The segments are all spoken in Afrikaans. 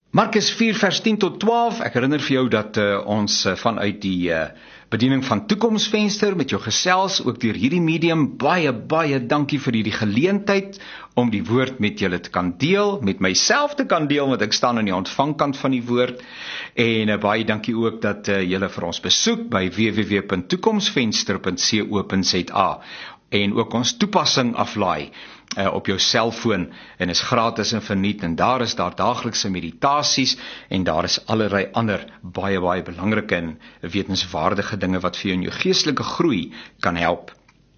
Markus 4 vers 10 tot 12, ek herinner vir jou dat ons vanuit die bediening van Toekomsvenster met jou gesels, ook deur hierdie medium, baie dankie vir hierdie geleentheid om die woord met julle te kan deel, met myself te kan deel, want ek staan aan die ontvangkant van die woord, en baie dankie ook dat julle vir ons besoek by www.toekomsvenster.co.za, en ook ons toepassing aflaai op jou selfoon, en is gratis en verniet, en daar is daaglikse meditasies, en daar is allerlei ander baie belangrike en wetenswaardige dinge wat vir jou in jou geestelike groei kan help.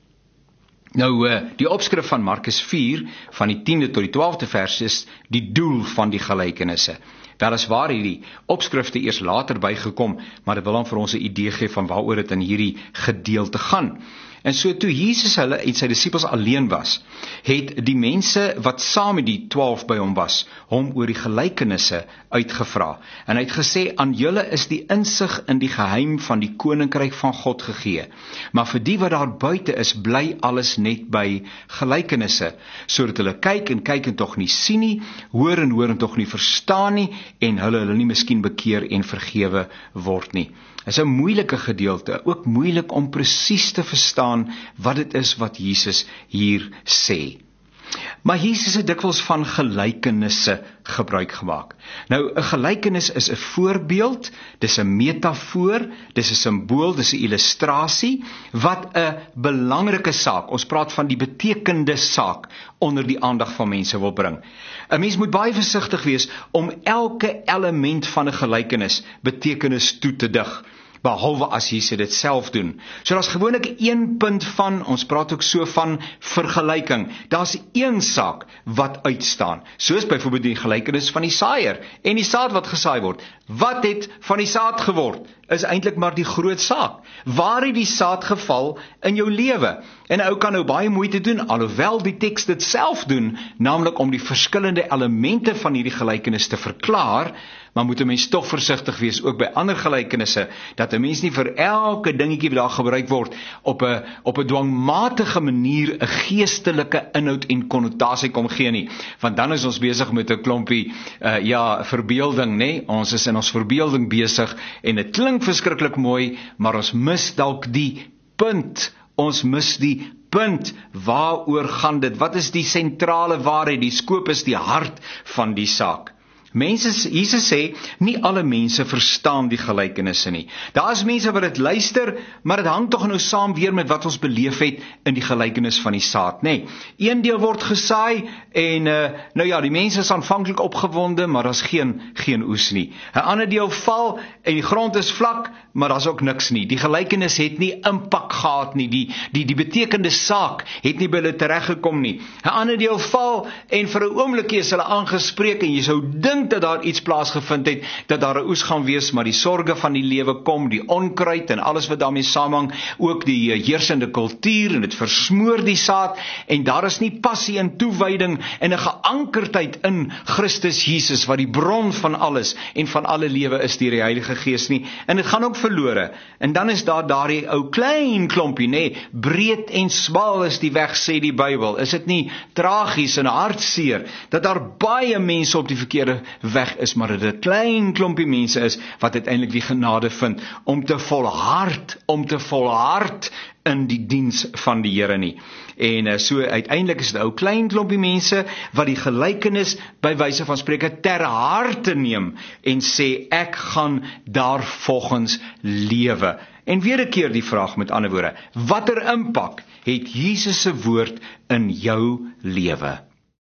Nou, die opskrif van Markus 4, van die 10de tot die 12de vers, is die doel van die gelykenisse. Weliswaar hierdie opskrifte eers later bygekom, maar dit wil dan vir ons 'n idee gee van waaroor dit in hierdie gedeelte gaan. En so toe Jesus hulle en sy disippels alleen was, het die mense wat saam met die 12 by hom was, hom oor die gelykenisse uitgevra. En hy het gesê, aan julle is die insig in die geheim van die koninkryk van God gegee. Maar vir die wat daar buite is, bly alles net by gelykenisse, sodat hulle kyk en tog nie sien nie, hoor en tog nie verstaan nie, en hulle nie miskien bekeer en vergewe word nie. Dit is 'n moeilike gedeelte, ook moeilik om presies te verstaan wat dit is wat Jesus hier sê. Maar Jesus het dikwels van gelykenisse gebruik gemaak. Nou, 'n gelykenis is 'n voorbeeld, dis 'n metafoor, dis 'n simbool, dis 'n illustrasie, wat 'n belangrike saak, ons praat van die betekende saak, onder die aandag van mense wil bring. 'n Mens moet baie versigtig wees om elke element van 'n gelykenis betekenis toe te dig, behalwe as Jesus dit self doen. So daar's gewoonlik een punt van, ons praat ook so van vergelyking. Daar's een saak wat uitstaan. Soos byvoorbeeld die gelykenis van die saaier en die saad wat gesaai word. Wat het van die saad geword? Is eintlik maar die groot saak. Waar het die saad geval in jou lewe? En 'n ou kan nou baie moeite doen, alhoewel die teks dit self doen, naamlik om die verskillende elemente van hierdie gelykenis te verklaar, maar moet 'n mens tog versigtig wees, ook by ander gelykenisse, dat 'n mens nie vir elke dingetjie wat daar gebruik word, op 'n dwangmatige manier 'n geestelike inhoud en konnotasie kom gee nie. Want dan is ons besig met 'n klompie, verbeelding, nê? Ons is in ons verbeelding besig, en dit klink verskriklik mooi, maar ons mis dalk die punt. Ons mis die punt. Waaroor gaan dit? Wat is die sentrale waarheid? Die skoop is die hart van die saak. Jesus sê, nie alle mense verstaan die gelykenisse nie. Daar is mense wat dit luister, maar dit hang tog nou saam weer met wat ons beleef het in die gelykenis van die saad, nê. Een deel word gesaai, en die mense is aanvanklik opgewonde, maar daar's geen oes nie. 'n ander deel val, en die grond is vlak, maar daar's ook niks nie. Die gelykenis het nie impak gehad nie, die betekende saak het nie by hulle tereggekom nie. 'n ander deel val, en vir 'n oombliekie is hulle aangespreek, en jy sou dink dat daar iets plaasgevind het, dat daar 'n oes gaan wees, maar die sorge van die lewe kom, die onkruid en alles wat daarmee saamhang, ook die heersende kultuur, en dit versmoor die saad, en daar is nie passie en toewyding en 'n geankerdheid in Christus Jesus, wat die bron van alles en van alle lewe is, deur die Heilige Gees nie, en dit gaan ook verlore. En dan is daar daardie ou klein klompie, nê, breed en smal is die weg, sê die Bybel. Is dit nie tragies en hartseer dat daar baie mense op die verkeerde weg is, maar dit 'n klein klompie mense is wat uiteindelik die genade vind om te volhard in die diens van die Here nie. En so uiteindelik is dit 'n klein klompie mense wat die gelykenis by wyse van spreke ter harte neem en sê, ek gaan daarvolgens lewe. En weer 'n keer die vraag, met ander woorde, watter impak het Jesus se woord in jou lewe?